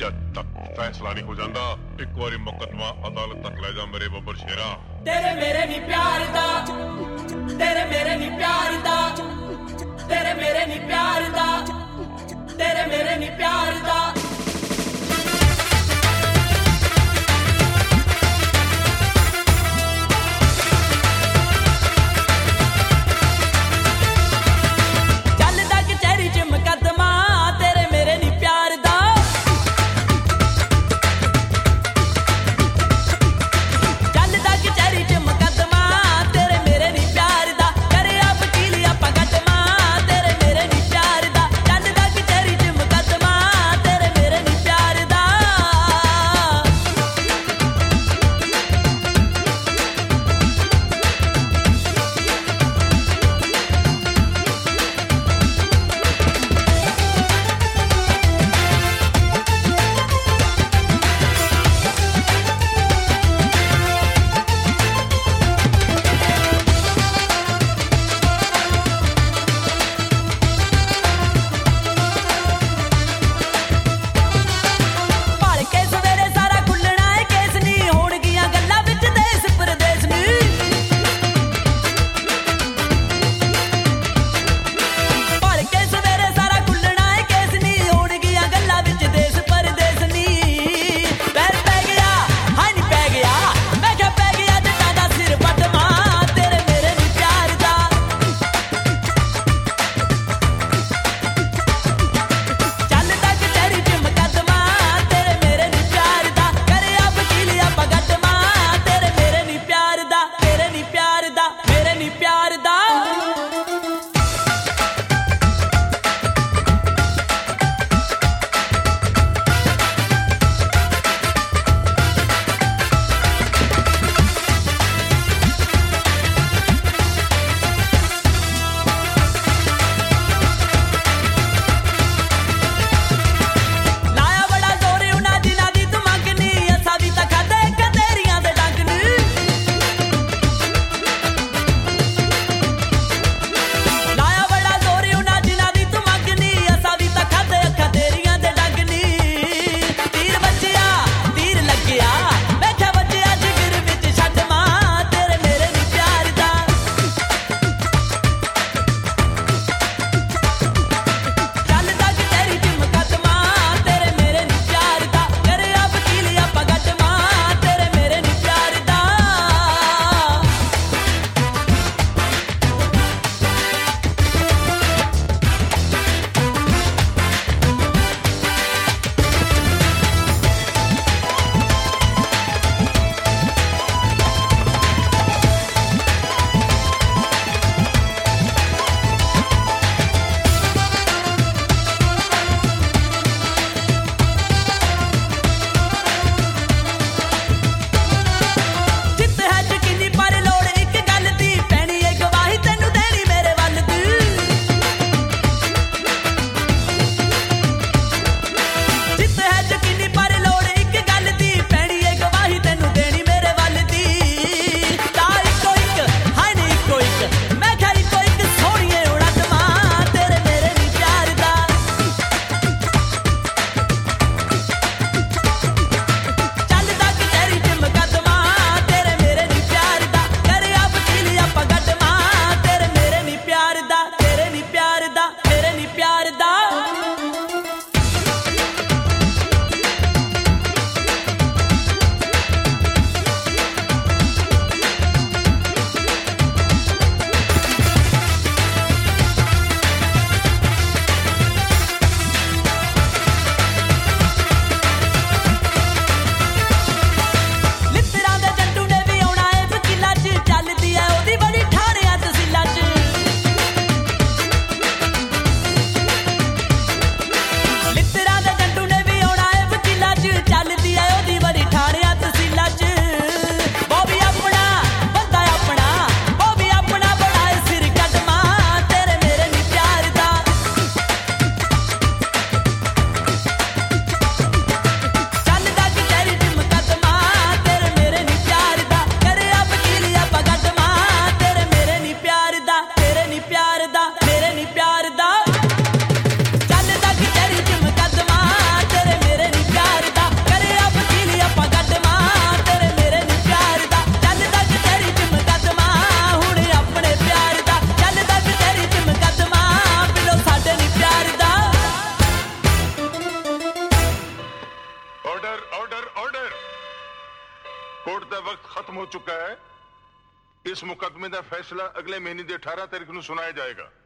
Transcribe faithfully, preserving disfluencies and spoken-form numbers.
जद तक फैसला नहीं हो जाता एक बारी मुकदमा अदालत तक ले जा मेरे बब्बर शेरा। तेरे मेरे नी प्यार दा, तेरे मेरे नी प्यार दा, तेरे मेरे नी प्यार दा, तेरे मेरे नी प्यार दा। ਕੋਰਟ ਦਾ ਵਕਤ ਖਤਮ ਹੋ ਚੁੱਕਾ ਹੈ। ਇਸ ਮੁਕੱਦਮੇ ਦਾ ਫੈਸਲਾ ਅਗਲੇ ਮਹੀਨੇ ਦੀ ਅਠਾਰਾਂ ਤਾਰੀਖ ਨੂੰ ਸੁਣਾਇਆ ਜਾਏਗਾ।